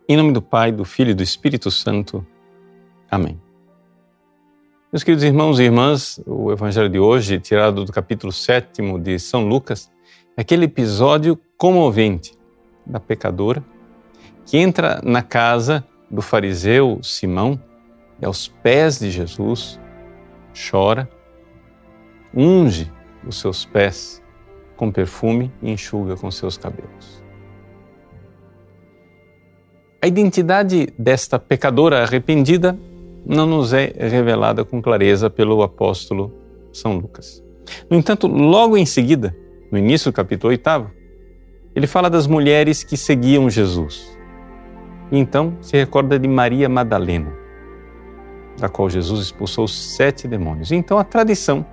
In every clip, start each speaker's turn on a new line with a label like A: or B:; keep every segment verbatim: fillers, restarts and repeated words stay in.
A: Em nome do Pai, do Filho e do Espírito Santo. Amém. Meus queridos irmãos e irmãs, o Evangelho de hoje, tirado do capítulo sétimo de São Lucas, é aquele episódio comovente da pecadora que entra na casa do fariseu Simão e aos pés de Jesus chora, unge os seus pés com perfume e enxuga com seus cabelos. A identidade desta pecadora arrependida não nos é revelada com clareza pelo apóstolo São Lucas. No entanto, logo em seguida, no início do capítulo oitavo, ele fala das mulheres que seguiam Jesus. E então se recorda de Maria Madalena, da qual Jesus expulsou sete demônios. Então a tradição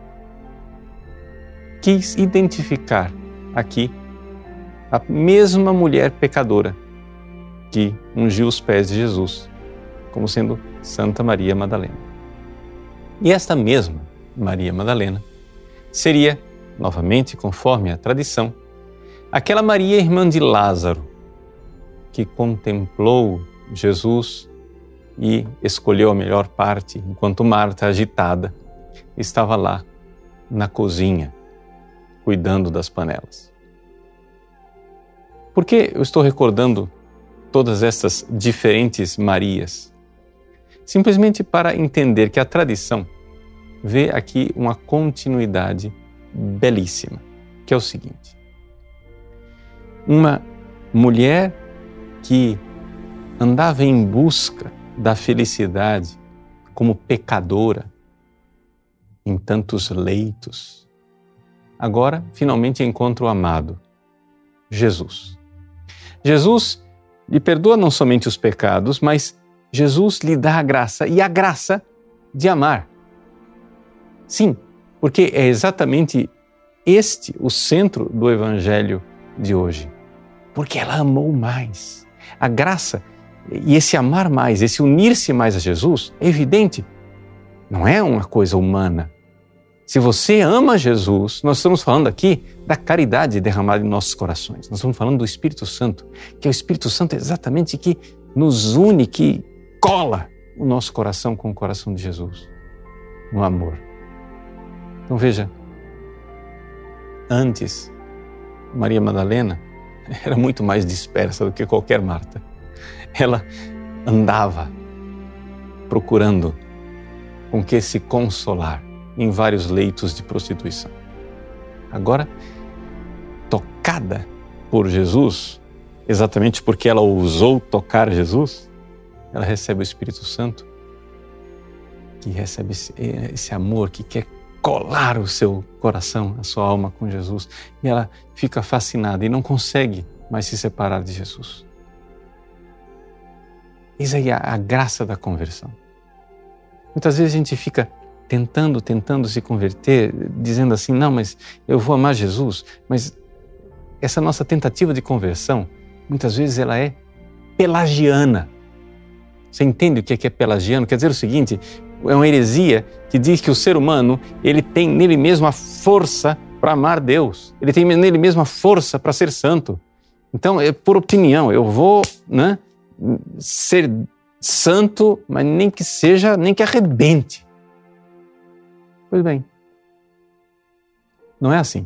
A: quis identificar aqui a mesma mulher pecadora que ungiu os pés de Jesus, como sendo Santa Maria Madalena. E esta mesma Maria Madalena seria, novamente conforme a tradição, aquela Maria, irmã de Lázaro, que contemplou Jesus e escolheu a melhor parte, enquanto Marta, agitada, estava lá na cozinha, cuidando das panelas. Por que eu estou recordando todas essas diferentes Marias? Simplesmente para entender que a tradição vê aqui uma continuidade belíssima, que é o seguinte: uma mulher que andava em busca da felicidade como pecadora em tantos leitos, agora finalmente encontra o amado, Jesus. Jesus lhe perdoa não somente os pecados, mas Jesus lhe dá a graça, e a graça de amar. Sim, porque é exatamente este o centro do Evangelho de hoje. Porque ela amou mais. A graça e esse amar mais, esse unir-se mais a Jesus, é evidente, não é uma coisa humana. Se você ama Jesus, nós estamos falando aqui da caridade derramada em nossos corações. Nós estamos falando do Espírito Santo, que é o Espírito Santo exatamente que nos une, que cola o nosso coração com o coração de Jesus, no amor. Então veja, antes, Maria Madalena era muito mais dispersa do que qualquer Marta. Ela andava procurando com que se consolar em vários leitos de prostituição. Agora, tocada por Jesus, exatamente porque ela ousou tocar Jesus, ela recebe o Espírito Santo, que recebe esse, esse amor, que quer colar o seu coração, a sua alma com Jesus, e ela fica fascinada e não consegue mais se separar de Jesus. Eis aí a, a graça da conversão. Muitas vezes a gente fica tentando, tentando se converter, dizendo assim, não, mas eu vou amar Jesus, mas essa nossa tentativa de conversão, muitas vezes ela é pelagiana. Você entende o que é pelagiano? Quer dizer o seguinte, é uma heresia que diz que o ser humano, ele tem nele mesmo a força para amar Deus, ele tem nele mesmo a força para ser santo. Então, é por opinião, eu vou, né, ser santo, mas nem que seja, nem que arrebente. Pois bem, não é assim.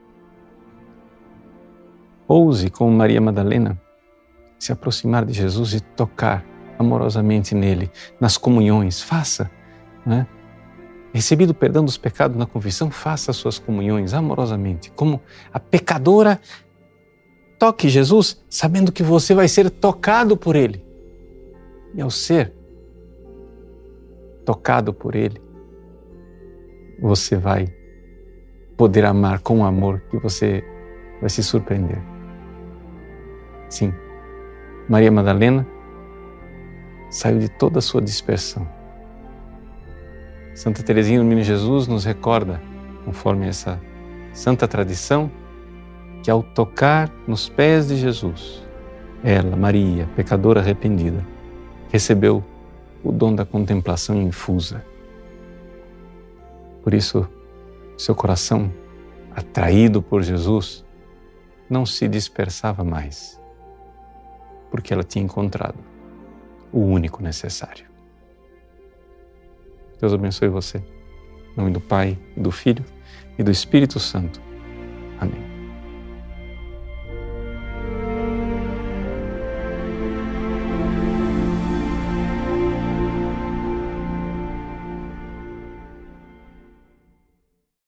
A: Ouse, como Maria Madalena, se aproximar de Jesus e tocar amorosamente nele, nas comunhões. Faça, né? Recebido o perdão dos pecados na confissão, faça as suas comunhões amorosamente. Como a pecadora, toque Jesus, sabendo que você vai ser tocado por ele. E ao ser tocado por ele, você vai poder amar com um amor que você vai se surpreender. Sim, Maria Madalena saiu de toda a sua dispersão. Santa Teresinha do Menino Jesus nos recorda, conforme essa santa tradição, que ao tocar nos pés de Jesus, ela, Maria, pecadora arrependida, recebeu o dom da contemplação infusa. Por isso, seu coração, atraído por Jesus, não se dispersava mais. porque ela tinha encontrado o único necessário. Deus abençoe você. Em nome do Pai, do Filho e do Espírito Santo.